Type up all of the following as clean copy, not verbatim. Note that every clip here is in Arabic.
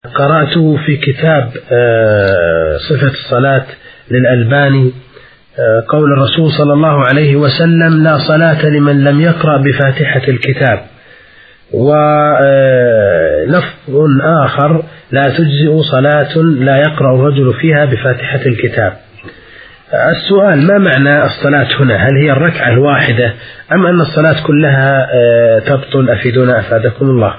قرأته في كتاب صفة الصلاة للألباني قول الرسول صلى الله عليه وسلم: لا صلاة لمن لم يقرأ بفاتحة الكتاب. ولفظ آخر: لا تجزئ صلاة لا يقرأ الرجل فيها بفاتحة الكتاب. السؤال: ما معنى الصلاة هنا؟ هل هي الركعة الواحدة أم أن الصلاة كلها تبطل؟ أفيدونا أفادكم الله.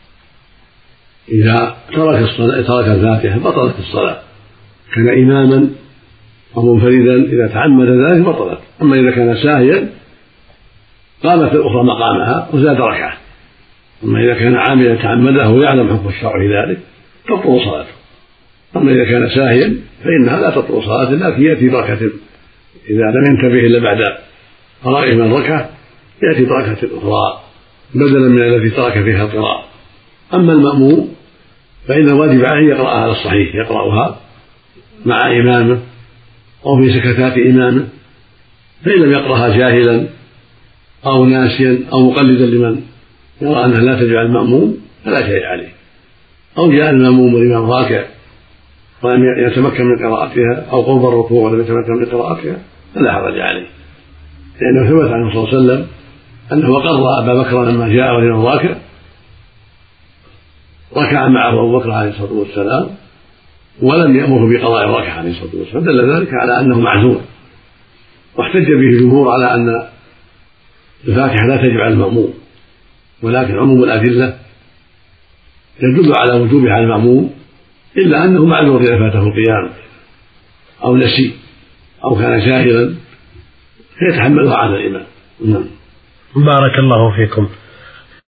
إذا ترك الفاتحة بطلت الصلاة، كان إماما أو منفردا إذا تعمد ذلك بطلت. أما إذا كان ساهيا قامت الأخرى مقامها وزاد ركعة. أما إذا كان عاملا تعمده ويعلم حكم الشرع في ذلك تبطل صلاته. أما إذا كان ساهيا فإنها لا تبطل صلاته، لكن يأتي بركة إذا لم ينتبه إلا بعد قراءة من ركعة يأتي بركة أخرى بدلا من التي ترك فيها القراءة. أما المأموم فإن الواجب عليه يقرأها على الصحيح، يقرأها مع إمامه أو في سكتات إمامه، فإن لم يقرأها جاهلا أو ناسيا أو مقلدا لمن يرى أنها لا تجعل المأموم فلا شيء عليه، أو جاء المأموم والإمام راكع ولم يتمكن من قراءتها أو قرب الركوع ولم يتمكن من قراءتها فلا حرج عليه، لأنه ثبت عنه صلى الله عليه وسلم أنه قرأ أبا بكر لما جاء والإمام راكع ركع معه أبو بكر عليه الصلاة والسلام ولم يأمره بقضاء الركعة عليه الصلاة والسلام، دل ذلك على أنه معذور. واحتج به الجمهور على أن الفاتحة لا تجب على المأموم، ولكن عموم الأدلة يدل على وجوبها على المأموم، إلا أنه معذور إذا فاته القيام أو نسي أو كان جاهلا فيتحملها على الإمام. بارك الله فيكم.